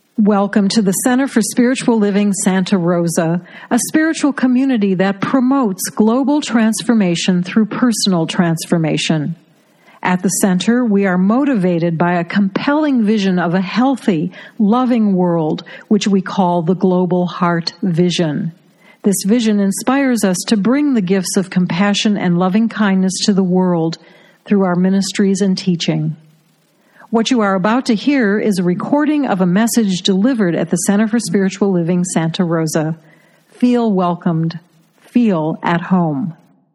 Welcome to the Center for Spiritual Living Santa Rosa, a spiritual community that promotes global transformation through personal transformation. At the center, we are motivated by a compelling vision of a healthy, loving world, which we call the Global Heart Vision. This vision inspires us to bring the gifts of compassion and loving kindness to the world through our ministries and teaching. What you are about to hear is a recording of a message delivered at the Center for Spiritual Living Santa Rosa. Feel welcomed. Feel at home.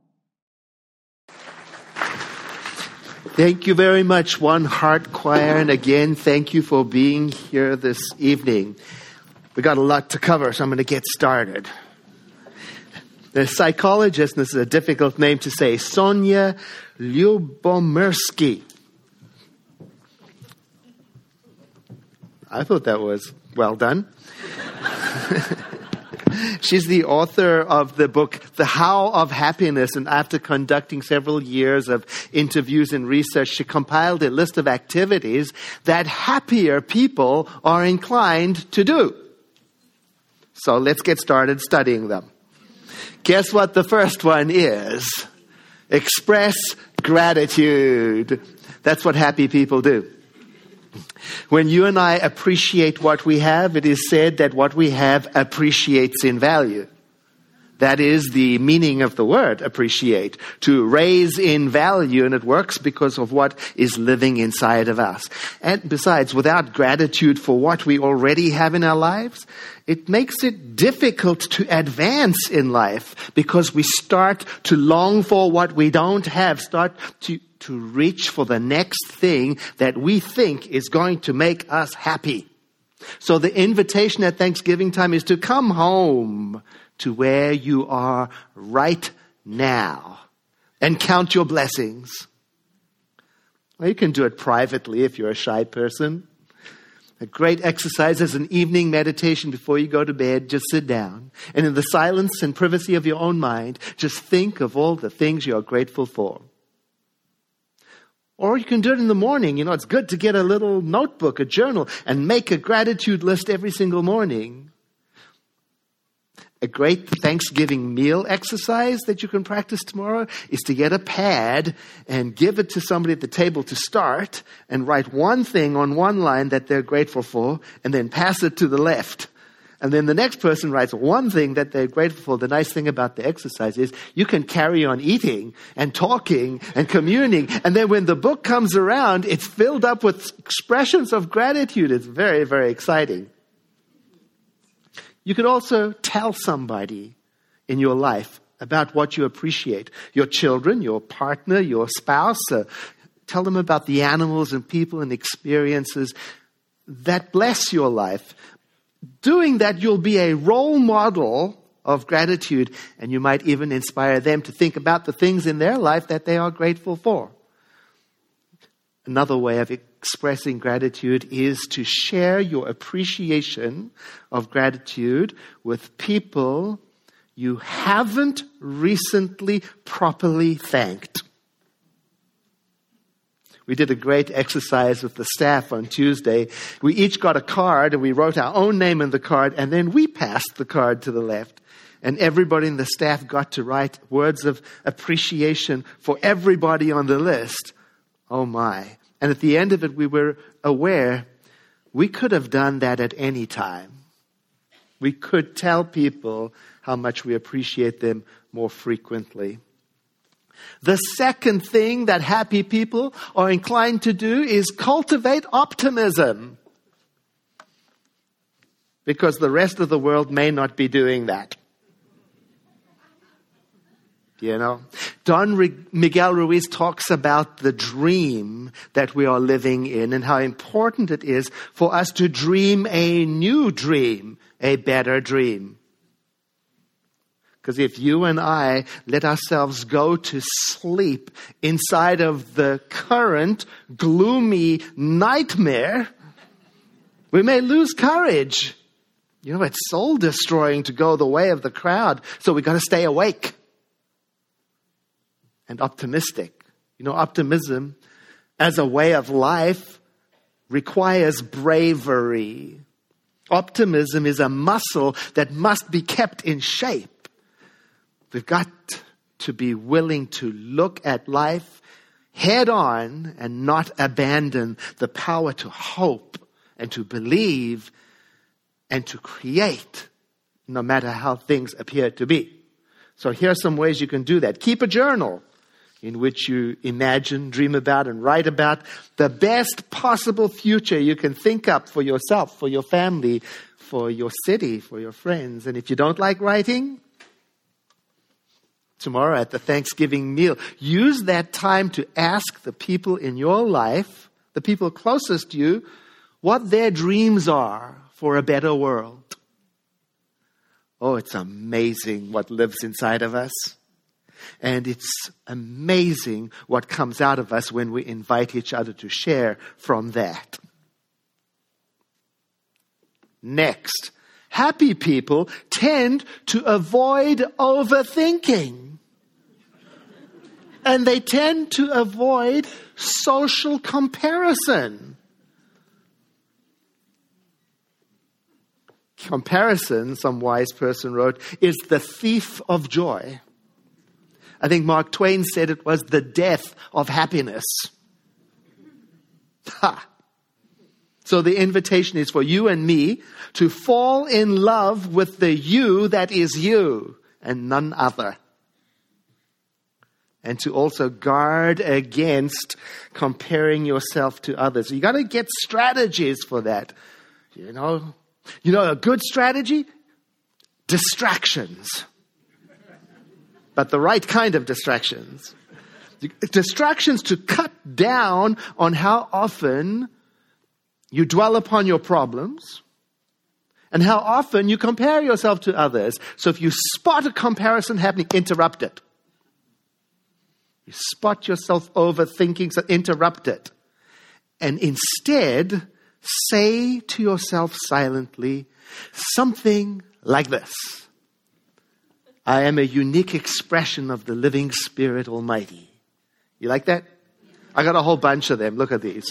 Thank you very much, One Heart Choir. And again, thank you for being here this evening. We got a lot to cover, so I'm going to get started. The psychologist, this is a difficult name to say, Sonia Lyubomirsky. I thought that was well done. She's the author of the book, The How of Happiness, and after conducting several years of interviews and research, she compiled a list of activities that happier people are inclined to do. So let's get started studying them. Guess what the first one is? Express gratitude. That's what happy people do. When you and I appreciate what we have, it is said that what we have appreciates in value. That is the meaning of the word appreciate, to raise in value, and it works because of what is living inside of us. And besides, without gratitude for what we already have in our lives, it makes it difficult to advance in life because we start to long for what we don't have, start to reach for the next thing that we think is going to make us happy. So the invitation at Thanksgiving time is to come home to where you are right now and count your blessings. Well, you can do it privately if you're a shy person. A great exercise is an evening meditation before you go to bed. Just sit down and in the silence and privacy of your own mind, just think of all the things you are grateful for. Or you can do it in the morning. You know, it's good to get a little notebook, a journal, and make a gratitude list every single morning. A great Thanksgiving meal exercise that you can practice tomorrow is to get a pad and give it to somebody at the table to start and write one thing on one line that they're grateful for and then pass it to the left. And then the next person writes one thing that they're grateful for. The nice thing about the exercise is you can carry on eating and talking and communing. And then when the book comes around, it's filled up with expressions of gratitude. It's very, very exciting. You could also tell somebody in your life about what you appreciate. Your children, your partner, your spouse. Tell them about the animals and people and experiences that bless your life. Doing that, you'll be a role model of gratitude, and you might even inspire them to think about the things in their life that they are grateful for. Another way of expressing gratitude is to share your appreciation of gratitude with people you haven't recently properly thanked. We did a great exercise with the staff on Tuesday. We each got a card and we wrote our own name in the card and then we passed the card to the left. And everybody in the staff got to write words of appreciation for everybody on the list. Oh my. And at the end of it, we were aware we could have done that at any time. We could tell people how much we appreciate them more frequently. The second thing that happy people are inclined to do is cultivate optimism. Because the rest of the world may not be doing that. You know, Don Miguel Ruiz talks about the dream that we are living in and how important it is for us to dream a new dream, a better dream. Because if you and I let ourselves go to sleep inside of the current gloomy nightmare, we may lose courage. You know, it's soul destroying to go the way of the crowd. So we got to stay awake and optimistic. You know, optimism as a way of life requires bravery. Optimism is a muscle that must be kept in shape. We've got to be willing to look at life head on and not abandon the power to hope and to believe and to create, no matter how things appear to be. So here are some ways you can do that. Keep a journal in which you imagine, dream about, and write about the best possible future you can think up for yourself, for your family, for your city, for your friends. And if you don't like writing, tomorrow at the Thanksgiving meal, use that time to ask the people in your life, the people closest to you, what their dreams are for a better world. Oh, it's amazing what lives inside of us. And it's amazing what comes out of us when we invite each other to share from that. Next, happy people tend to avoid overthinking. And they tend to avoid social comparison. Comparison, some wise person wrote, is the thief of joy. I think Mark Twain said it was the death of happiness. Ha! So the invitation is for you and me to fall in love with the you that is you and none other. And to also guard against comparing yourself to others. You got to get strategies for that. You know a good strategy? Distractions. But the right kind of distractions. Distractions to cut down on how often you dwell upon your problems and how often you compare yourself to others. So if you spot a comparison happening, interrupt it. You spot yourself overthinking, so interrupt it. And instead, say to yourself silently something like this. I am a unique expression of the living Spirit Almighty. You like that? I got a whole bunch of them. Look at these.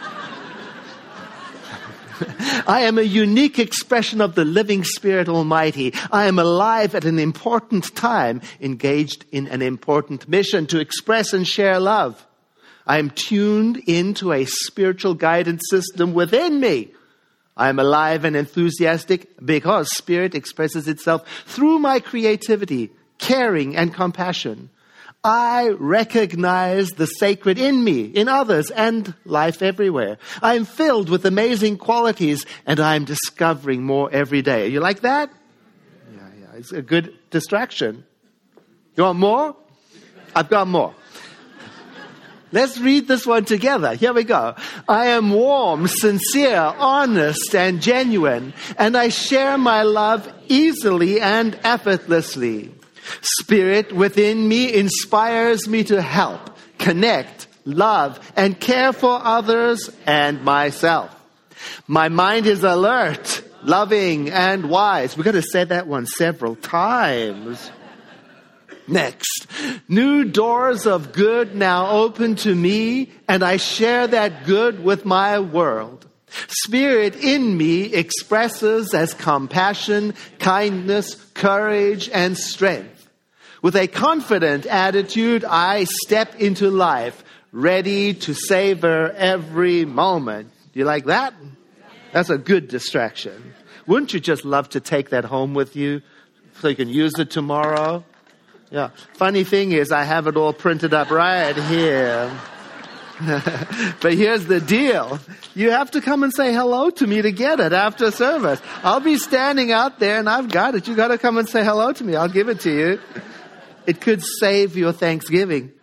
I am a unique expression of the living Spirit Almighty. I am alive at an important time, engaged in an important mission to express and share love. I am tuned into a spiritual guidance system within me. I am alive and enthusiastic because Spirit expresses itself through my creativity, caring, and compassion. I recognize the sacred in me, in others, and life everywhere. I am filled with amazing qualities, and I am discovering more every day. You like that? Yeah. It's a good distraction. You want more? I've got more. Let's read this one together. Here we go. I am warm, sincere, honest, and genuine, and I share my love easily and effortlessly. Spirit within me inspires me to help, connect, love, and care for others and myself. My mind is alert, loving, and wise. We've got to say that one several times. Next, new doors of good now open to me, and I share that good with my world. Spirit in me expresses as compassion, kindness, courage, and strength. With a confident attitude, I step into life, ready to savor every moment. Do you like that? That's a good distraction. Wouldn't you just love to take that home with you so you can use it tomorrow? Yeah. Funny thing is, I have it all printed up right here. But here's the deal. You have to come and say hello to me to get it after service. I'll be standing out there and I've got it. You got to come and say hello to me. I'll give it to you. It could save your Thanksgiving.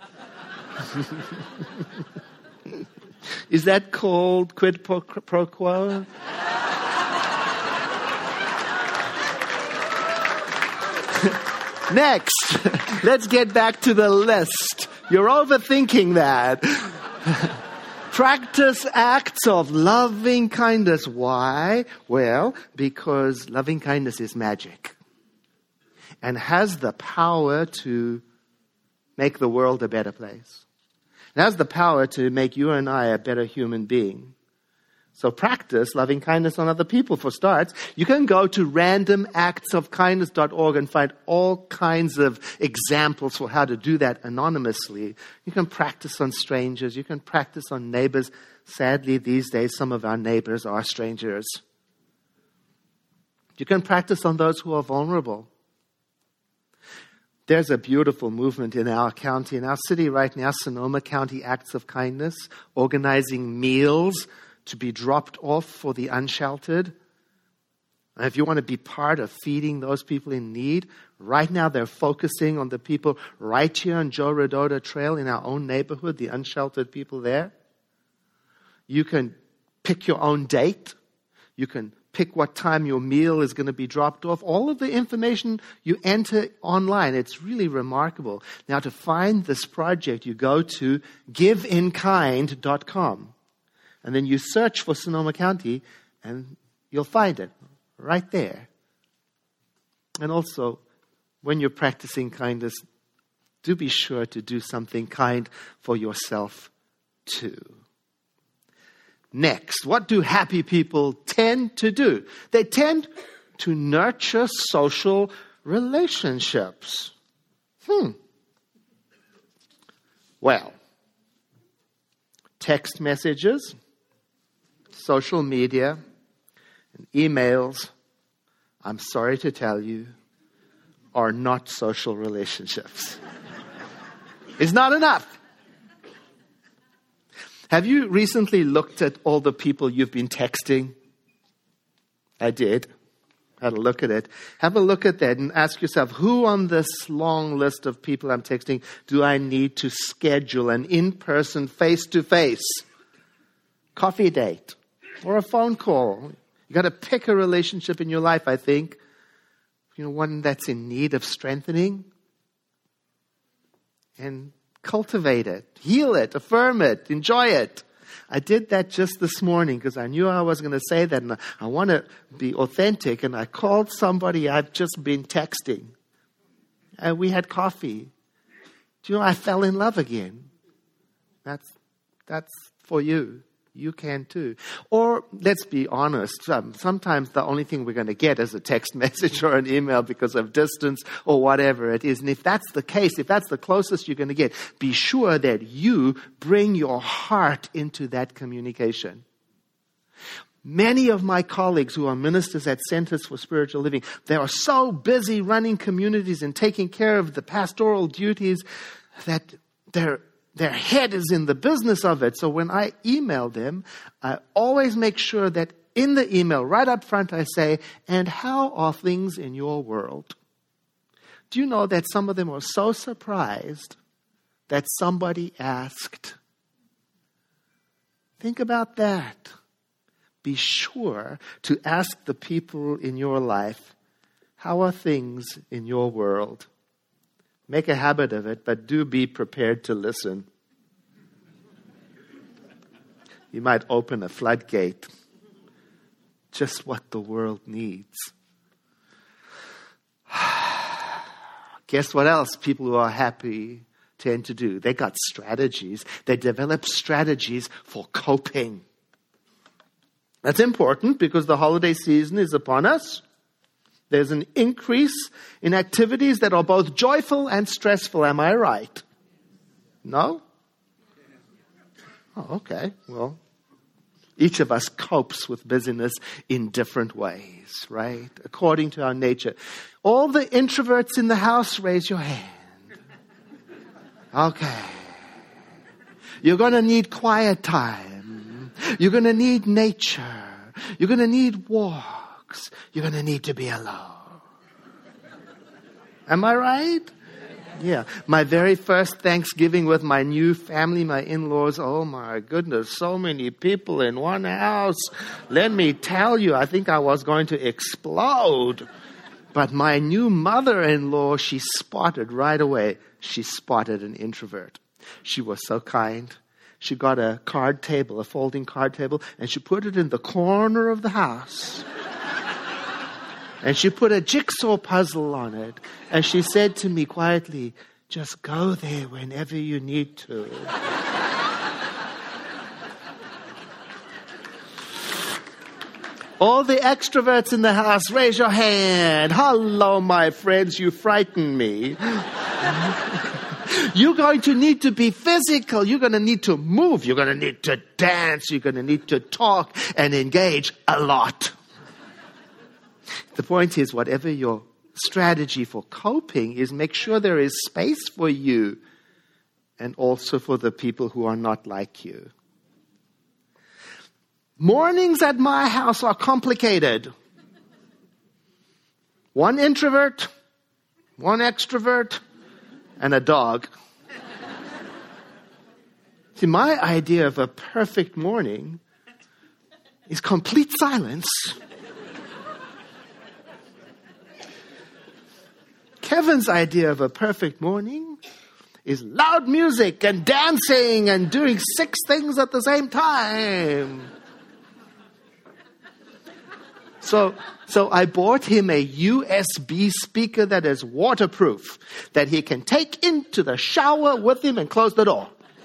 Is that called quid pro quo? Next, let's get back to the list. You're overthinking that. Practice acts of loving kindness. Why? Well, because loving kindness is magic and has the power to make the world a better place. It has the power to make you and I a better human being. So practice loving kindness on other people for starts. You can go to randomactsofkindness.org and find all kinds of examples for how to do that anonymously. You can practice on strangers. You can practice on neighbors. Sadly, these days, some of our neighbors are strangers. You can practice on those who are vulnerable. There's a beautiful movement in our county, in our city right now, Sonoma County Acts of Kindness, organizing meals to be dropped off for the unsheltered. And if you want to be part of feeding those people in need, right now they're focusing on the people right here on Joe Rodota Trail in our own neighborhood, the unsheltered people there. You can pick your own date. You can pick what time your meal is going to be dropped off. All of the information you enter online. It's really remarkable. Now, to find this project, you go to giveinkind.com. And then you search for Sonoma County, and you'll find it right there. And also, when you're practicing kindness, do be sure to do something kind for yourself too. Next, what do happy people tend to do? They tend to nurture social relationships. Well, text messages, social media, and emails, I'm sorry to tell you, are not social relationships. It's not enough. Have you recently looked at all the people you've been texting? I did. Had a look at it. Have a look at that and ask yourself, who on this long list of people I'm texting do I need to schedule an in-person, face-to-face coffee date or a phone call? You got to pick a relationship in your life, I think. One that's in need of strengthening. And cultivate it, heal it, affirm it, enjoy it. I did that just this morning because I knew I was going to say that, and I want to be authentic, and I called somebody I've just been texting, and we had coffee. Do you know, I fell in love again. That's for you. You can too. Or, let's be honest, sometimes the only thing we're going to get is a text message or an email because of distance or whatever it is. And if that's the case, if that's the closest you're going to get, be sure that you bring your heart into that communication. Many of my colleagues who are ministers at Centers for Spiritual Living, they are so busy running communities and taking care of the pastoral duties that their head is in the business of it. So when I email them, I always make sure that in the email, right up front, I say, and how are things in your world? Do you know that some of them were so surprised that somebody asked? Think about that. Be sure to ask the people in your life, how are things in your world? Make a habit of it, but do be prepared to listen. You might open a floodgate. Just what the world needs. Guess what else people who are happy tend to do? They got strategies. They develop strategies for coping. That's important because the holiday season is upon us. There's an increase in activities that are both joyful and stressful. Am I right? No? Oh, okay. Well, each of us copes with busyness in different ways, right? According to our nature. All the introverts in the house, raise your hand. Okay. You're going to need quiet time. You're going to need nature. You're going to need walk. You're going to need to be alone. Am I right? Yeah. My very first Thanksgiving with my new family, my in-laws, oh my goodness, so many people in one house. Let me tell you, I think I was going to explode. But my new mother-in-law, she spotted right away. She spotted an introvert. She was so kind. She got a card table, a folding card table, and she put it in the corner of the house. And she put a jigsaw puzzle on it. And she said to me quietly, just go there whenever you need to. All the extroverts in the house, raise your hand. Hello, my friends, you frighten me. You're going to need to be physical. You're going to need to move. You're going to need to dance. You're going to need to talk and engage a lot. The point is, whatever your strategy for coping is, make sure there is space for you and also for the people who are not like you. Mornings at my house are complicated. One introvert, one extrovert, and a dog. See, my idea of a perfect morning is complete silence. Kevin's idea of a perfect morning is loud music and dancing and doing 6 things at the same time. So I bought him a USB speaker that is waterproof, that he can take into the shower with him and close the door.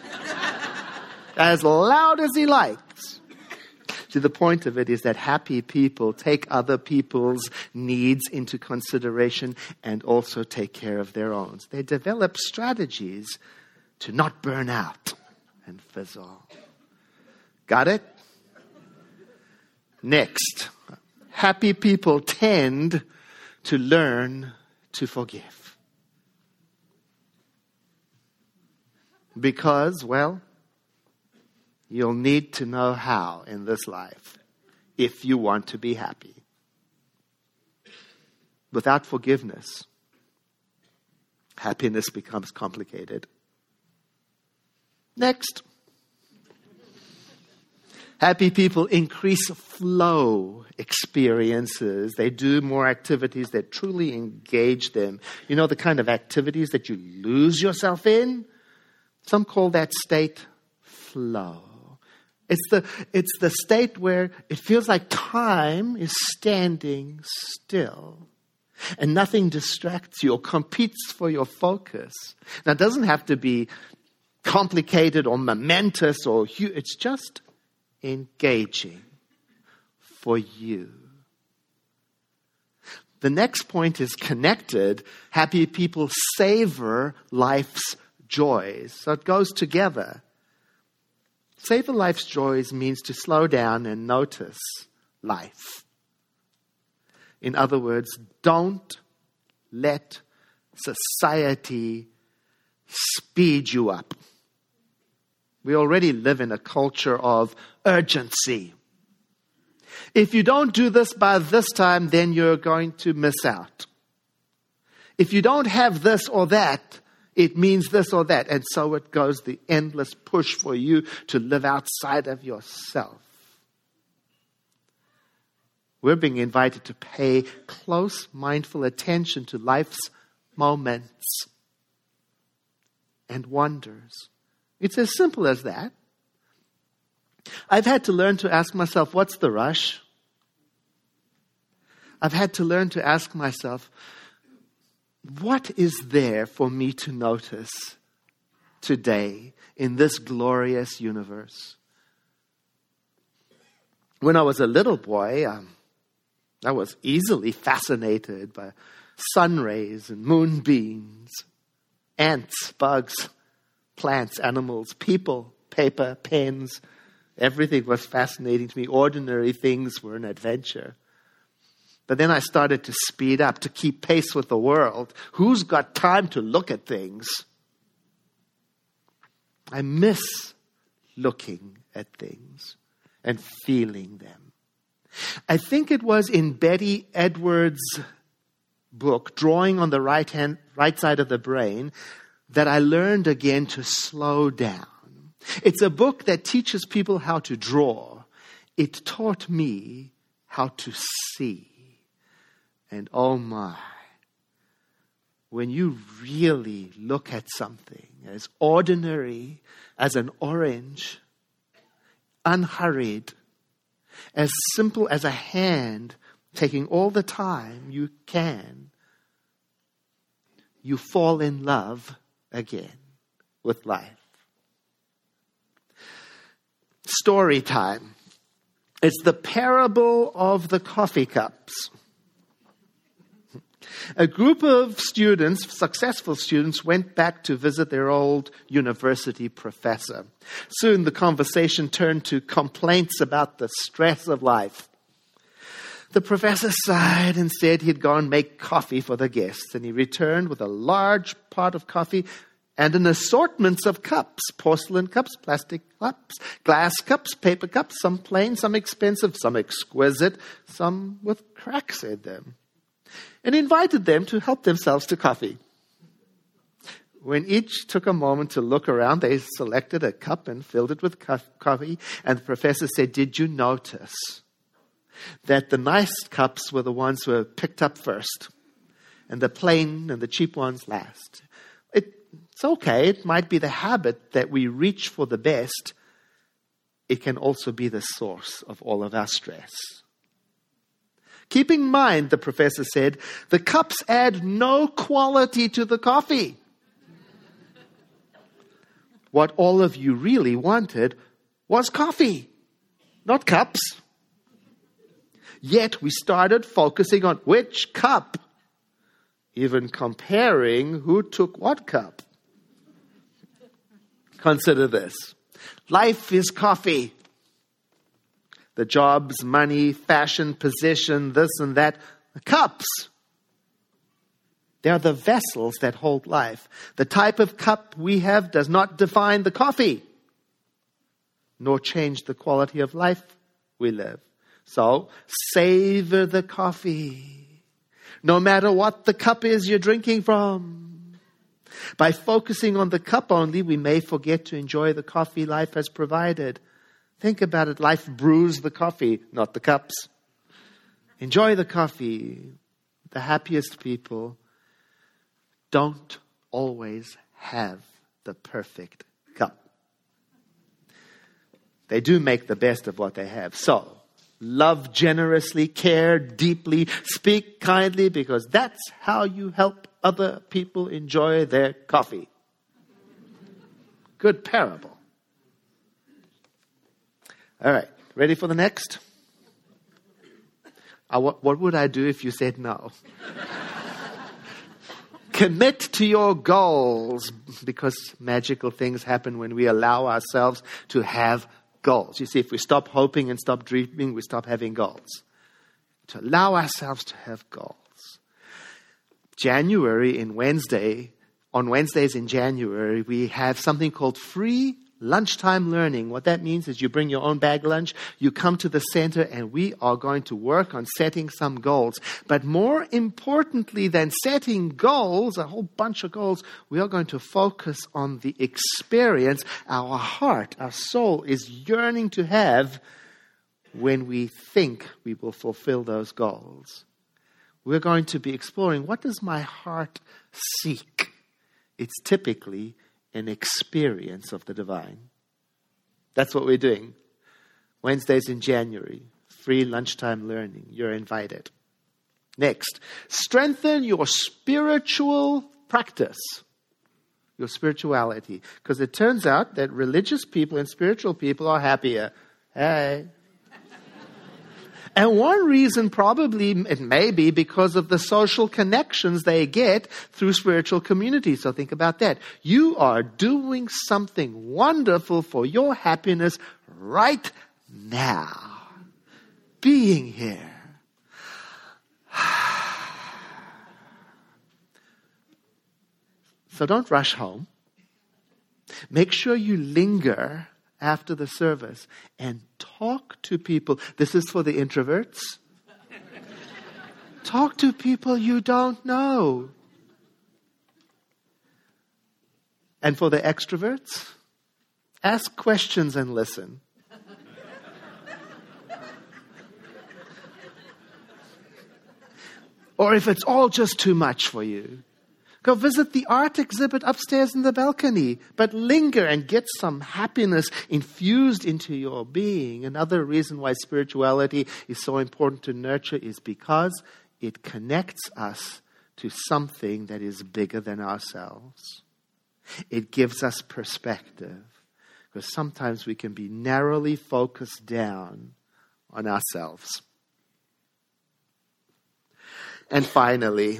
As loud as he likes. See, the point of it is that happy people take other people's needs into consideration and also take care of their own. They develop strategies to not burn out and fizzle. Got it? Next. Happy people tend to learn to forgive. Because, well, you'll need to know how in this life if you want to be happy. Without forgiveness, happiness becomes complicated. Next. Happy people increase flow experiences. They do more activities that truly engage them. You know, the kind of activities that you lose yourself in? Some call that state flow. It's the state where it feels like time is standing still and nothing distracts you or competes for your focus. Now, it doesn't have to be complicated or momentous or huge. It's just engaging for you. The next point is connected. Happy people savor life's joys. So it goes together. Savor life's joys means to slow down and notice life. In other words, don't let society speed you up. We already live in a culture of urgency. If you don't do this by this time, then you're going to miss out. If you don't have this or that, it means this or that. And so it goes, the endless push for you to live outside of yourself. We're being invited to pay close, mindful attention to life's moments and wonders. It's as simple as that. I've had to learn to ask myself, what's the rush? I've had to learn to ask myself, what is there for me to notice today in this glorious universe? When I was a little boy, I was easily fascinated by sun rays and moonbeams, ants, bugs, plants, animals, people, paper, pens. Everything was fascinating to me. Ordinary things were an adventure. But then I started to speed up, to keep pace with the world. Who's got time to look at things? I miss looking at things and feeling them. I think it was in Betty Edwards' book, Drawing on the Right Side of the Brain, that I learned again to slow down. It's a book that teaches people how to draw. It taught me how to see. And oh my, when you really look at something as ordinary as an orange, unhurried, as simple as a hand taking all the time you can, you fall in love again with life. Story time. It's the parable of the coffee cups. A group of students, successful students, went back to visit their old university professor. Soon the conversation turned to complaints about the stress of life. The professor sighed and said he'd go and make coffee for the guests, and he returned with a large pot of coffee and an assortment of cups: porcelain cups, plastic cups, glass cups, paper cups, some plain, some expensive, some exquisite, some with cracks in them, and invited them to help themselves to coffee. When each took a moment to look around, they selected a cup and filled it with coffee, and the professor said, "Did you notice that the nice cups were the ones who were picked up first, and the plain and the cheap ones last?" It's okay. It might be the habit that we reach for the best. It can also be the source of all of our stress. Keep in mind, the professor said, the cups add no quality to the coffee. What all of you really wanted was coffee, not cups. Yet we started focusing on which cup, even comparing who took what cup. Consider this. Life is coffee. The jobs, money, fashion, position, this and that, the cups. They are the vessels that hold life. The type of cup we have does not define the coffee, nor change the quality of life we live. So, savor the coffee, no matter what the cup is you're drinking from. By focusing on the cup only, we may forget to enjoy the coffee life has provided. Think about it. Life brews the coffee, not the cups. Enjoy the coffee. The happiest people don't always have the perfect cup. They do make the best of what they have. So, love generously, care deeply, speak kindly, because that's how you help other people enjoy their coffee. Good parable. All right, ready for the next? What would I do if you said no? Commit to your goals, because magical things happen when we allow ourselves to have goals. You see, if we stop hoping and stop dreaming, we stop having goals. To allow ourselves to have goals. On Wednesdays in January, we have something called free lunchtime learning. What that means is you bring your own bag lunch, you come to the center, and we are going to work on setting some goals. But more importantly than setting goals, a whole bunch of goals, we are going to focus on the experience our heart, our soul is yearning to have when we think we will fulfill those goals. We're going to be exploring, what does my heart seek? It's typically an experience of the divine. That's what we're doing. Wednesdays in January, free lunchtime learning. You're invited. Next, strengthen your spiritual practice, your spirituality. Because it turns out that religious people and spiritual people are happier. Hey. And one reason probably it may be because of the social connections they get through spiritual community. So think about that. You are doing something wonderful for your happiness right now. Being here. So don't rush home. Make sure you linger after the service and talk to people. This is for the introverts. Talk to people you don't know. And for the extroverts, ask questions and listen. Or if it's all just too much for you, go visit the art exhibit upstairs in the balcony, but linger and get some happiness infused into your being. Another reason why spirituality is so important to nurture is because it connects us to something that is bigger than ourselves. It gives us perspective, because sometimes we can be narrowly focused down on ourselves. And finally,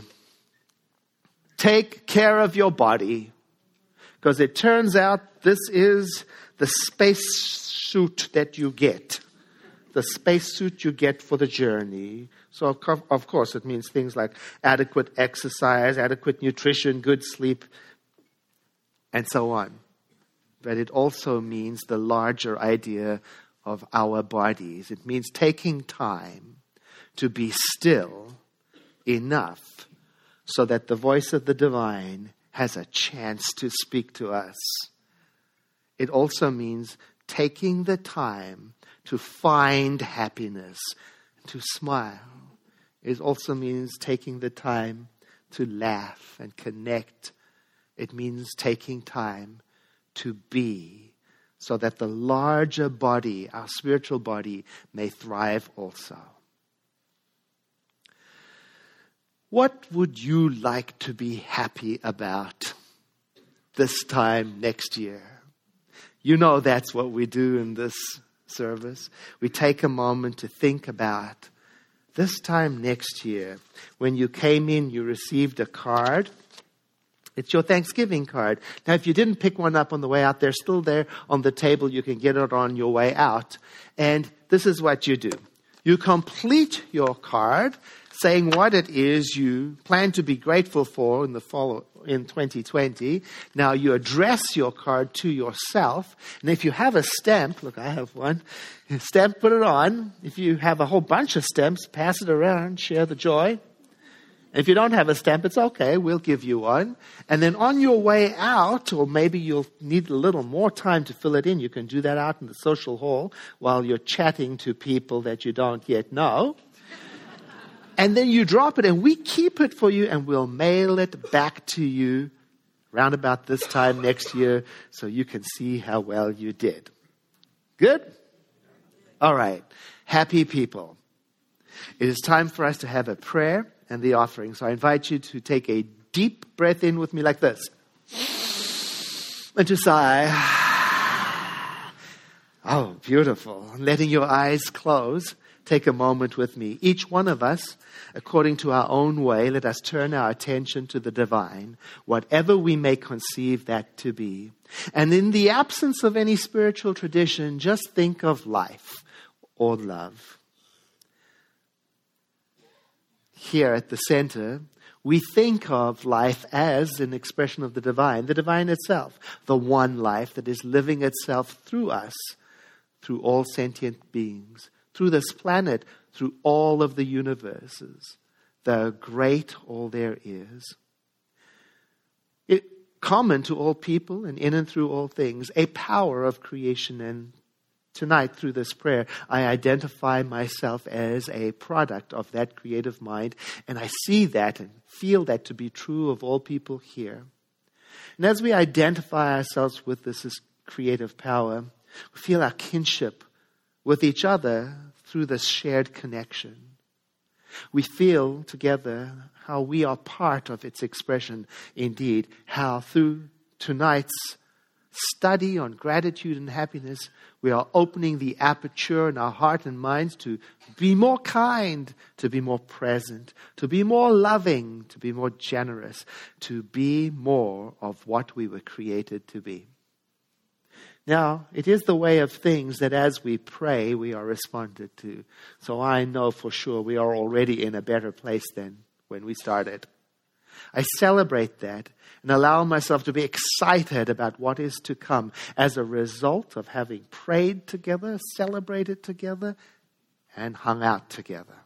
take care of your body, because it turns out this is the spacesuit that you get. The spacesuit you get for the journey. So, of course, it means things like adequate exercise, adequate nutrition, good sleep, and so on. But it also means the larger idea of our bodies. It means taking time to be still enough so that the voice of the divine has a chance to speak to us. It also means taking the time to find happiness, to smile. It also means taking the time to laugh and connect. It means taking time to be, so that the larger body, our spiritual body, may thrive also. What would you like to be happy about this time next year? You know that's what we do in this service. We take a moment to think about this time next year. When you came in, you received a card. It's your Thanksgiving card. Now, if you didn't pick one up on the way out, they're still there on the table. You can get it on your way out. And this is what you do. You complete your card saying what it is you plan to be grateful for in 2020. Now, you address your card to yourself. And if you have a stamp, look, I have one. Stamp, put it on. If you have a whole bunch of stamps, pass it around, share the joy. If you don't have a stamp, it's okay. We'll give you one. And then on your way out, or maybe you'll need a little more time to fill it in, you can do that out in the social hall while you're chatting to people that you don't yet know. And then you drop it, and we keep it for you, and we'll mail it back to you round about this time next year so you can see how well you did. Good? All right. Happy people. It is time for us to have a prayer and the offering. So I invite you to take a deep breath in with me like this. And to sigh. Oh, beautiful. Letting your eyes close. Take a moment with me. Each one of us, according to our own way, let us turn our attention to the divine, whatever we may conceive that to be. And in the absence of any spiritual tradition, just think of life or love. Here at the center, we think of life as an expression of the divine itself, the one life that is living itself through us, through all sentient beings, through this planet, through all of the universes, the great all there is. It common to all people and in and through all things, a power of creation. And tonight, through this prayer, I identify myself as a product of that creative mind, and I see that and feel that to be true of all people here. And as we identify ourselves with this creative power, we feel our kinship with each other through this shared connection. We feel together how we are part of its expression. Indeed, how through tonight's study on gratitude and happiness, we are opening the aperture in our heart and minds to be more kind, to be more present, to be more loving, to be more generous, to be more of what we were created to be. Now, it is the way of things that as we pray, we are responded to. So I know for sure we are already in a better place than when we started. I celebrate that and allow myself to be excited about what is to come as a result of having prayed together, celebrated together, and hung out together.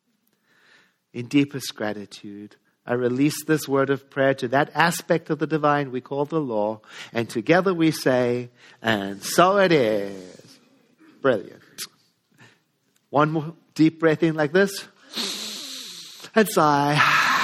In deepest gratitude, I release this word of prayer to that aspect of the divine we call the law, and together we say, and so it is. Brilliant. One more deep breath in like this, and sigh.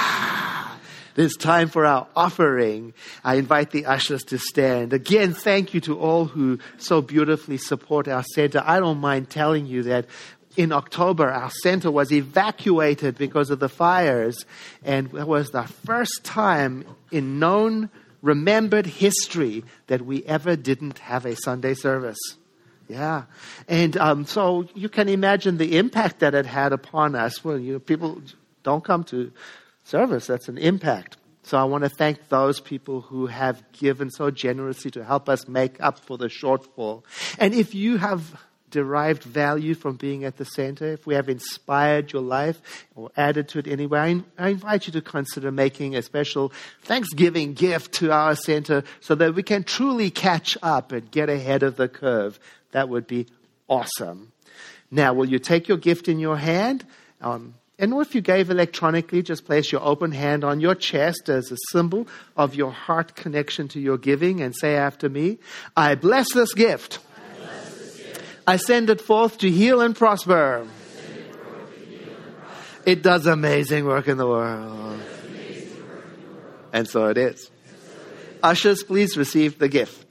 It is time for our offering. I invite the ushers to stand. Again, thank you to all who so beautifully support our center. I don't mind telling you that in October, our center was evacuated because of the fires. And it was the first time in known, remembered history that we ever didn't have a Sunday service. Yeah. And so you can imagine the impact that it had upon us. Well, people don't come to service. That's an impact. So I want to thank those people who have given so generously to help us make up for the shortfall. And if you have derived value from being at the center, if we have inspired your life or added to it anyway, I invite you to consider making a special Thanksgiving gift to our center so that we can truly catch up and get ahead of the curve. That would be awesome. Now, will you take your gift in your hand? And if you gave electronically, just place your open hand on your chest as a symbol of your heart connection to your giving and say after me, I bless this gift. I send it forth to heal and prosper. It does amazing work in the world. And so it is. Ushers, please receive the gift.